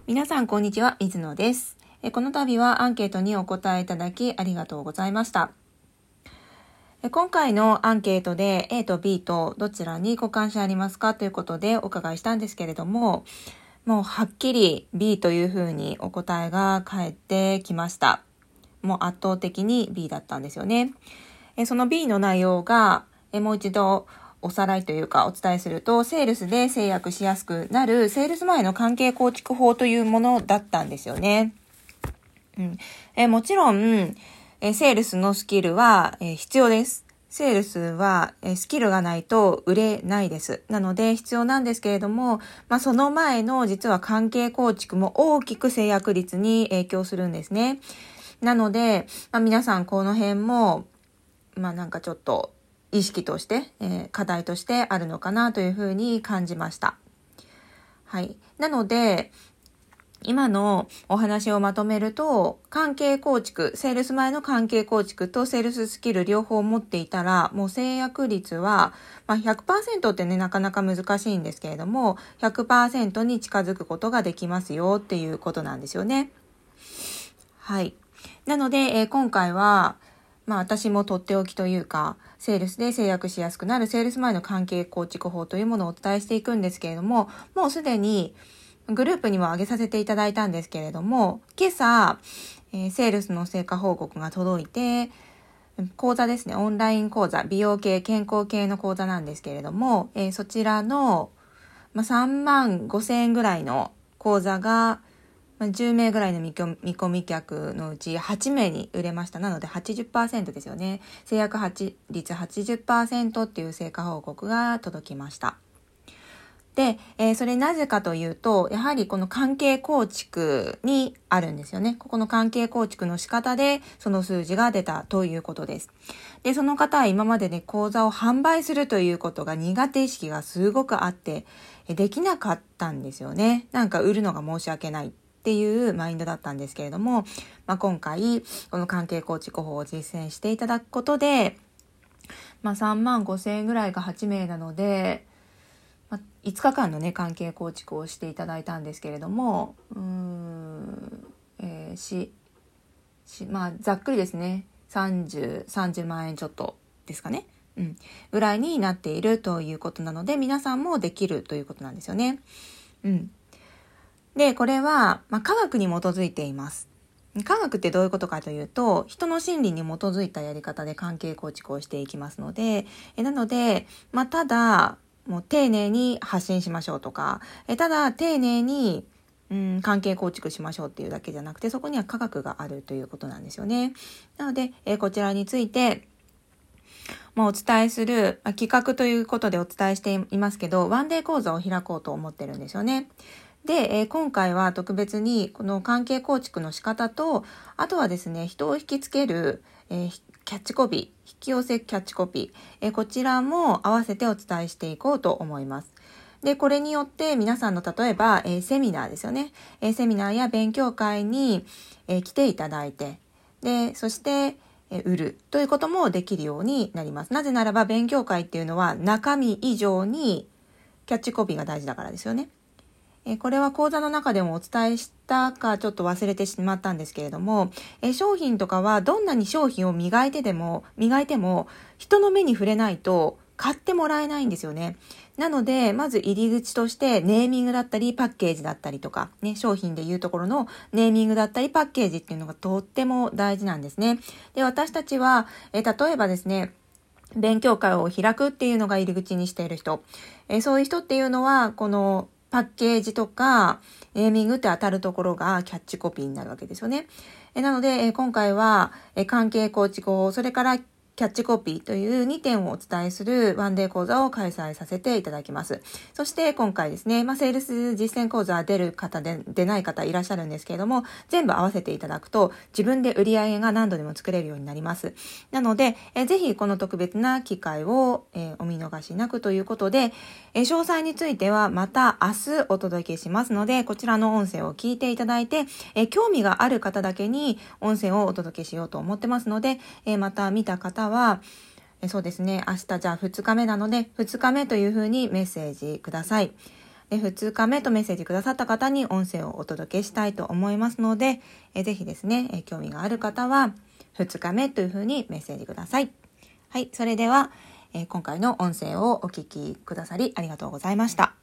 皆さんこんにちは、水野です。この度はアンケートにお答えいただきありがとうございました。今回のアンケートで A と B とどちらにご関心ありますかということでお伺いしたんですけれども、もうはっきり B というふうにお答えが返ってきました。もう圧倒的に B だったんですよね。その B の内容がもう一度おさらいというかお伝えすると、セールスで制約しやすくなるセールス前の関係構築法というものだったんですよね。もちろん、セールスのスキルは、必要です。セールスは、スキルがないと売れないです。なので必要なんですけれども、その前の実は関係構築も大きく制約率に影響するんですね。なので、皆さんこの辺も、なんかちょっと意識として、課題としてあるのかなというふうに感じました。はい。なので、今のお話をまとめると、関係構築、セールス前の関係構築とセールススキル両方持っていたら、もう制約率は、100% ってね、なかなか難しいんですけれども、100% に近づくことができますよっていうことなんですよね。はい。なので、今回は、私もとっておきというか、セールスで制約しやすくなるセールス前の関係構築法というものをお伝えしていくんですけれども、もうすでにグループにも上げさせていただいたんですけれども、今朝、セールスの成果報告が届いて、講座ですね、オンライン講座、美容系、健康系の講座なんですけれども、そちらの、3万5千円ぐらいの講座が、10名ぐらいの見込み客のうち8名に売れました。なので 80% ですよね。制約率 80% っていう成果報告が届きました。で、それなぜかというと、やはりこの関係構築にあるんですよね。ここの関係構築の仕方でその数字が出たということです。で、その方は今までね、講座を販売するということが苦手意識がすごくあって、できなかったんですよね。なんか売るのが申し訳ないっていうマインドだったんですけれども、今回この関係構築法を実践していただくことで、3万5千円ぐらいが8名なので、5日間のね関係構築をしていただいたんですけれども、ざっくりですね、30万円ちょっとですかね、ぐらいになっているということなので、皆さんもできるということなんですよね。で、これは、科学に基づいています。科学ってどういうことかというと、人の心理に基づいたやり方で関係構築をしていきますので、なので、ただもう丁寧に発信しましょうとか、ただ丁寧に関係構築しましょうっていうだけじゃなくて、そこには科学があるということなんですよね。なので、こちらについてお伝えする企画ということでお伝えしていますけど、ワンデー講座を開こうと思ってるんですよね。で、今回は特別にこの関係構築の仕方と、あとはですね、人を引きつける、キャッチコピー、引き寄せキャッチコピー、こちらも合わせてお伝えしていこうと思います。で、これによって皆さんの例えば、セミナーですよね。セミナーや勉強会に、来ていただいて、で、そして、売るということもできるようになります。なぜならば勉強会っていうのは中身以上にキャッチコピーが大事だからですよね。これは講座の中でもお伝えしたかちょっと忘れてしまったんですけれども、商品とかはどんなに商品を磨いても人の目に触れないと買ってもらえないんですよね。なので、まず入り口としてネーミングだったりパッケージだったりとか、商品でいうところのネーミングだったりパッケージっていうのがとっても大事なんですね。で、私たちは、例えばですね、勉強会を開くっていうのが入り口にしている人、そういう人っていうのは、このパッケージとかネーミングって当たるところがキャッチコピーになるわけですよね。なので、今回は関係構築法、それからキャッチコピーという2点をお伝えするワンデー講座を開催させていただきます。そして今回ですね、セールス実践講座出る方で出ない方いらっしゃるんですけれども、全部合わせていただくと自分で売り上げが何度でも作れるようになります。なので、ぜひこの特別な機会を、お見逃しなくということで、詳細についてはまた明日お届けしますので、こちらの音声を聞いていただいて、興味がある方だけに音声をお届けしようと思ってますので、また見た方はそうですね、明日じゃあ2日目なので2日目というふうにメッセージください。 2日目とメッセージくださった方に音声をお届けしたいと思いますので、ぜひですね、興味がある方は2日目というふうにメッセージください。はい、それでは、今回の音声をお聞きくださりありがとうございました。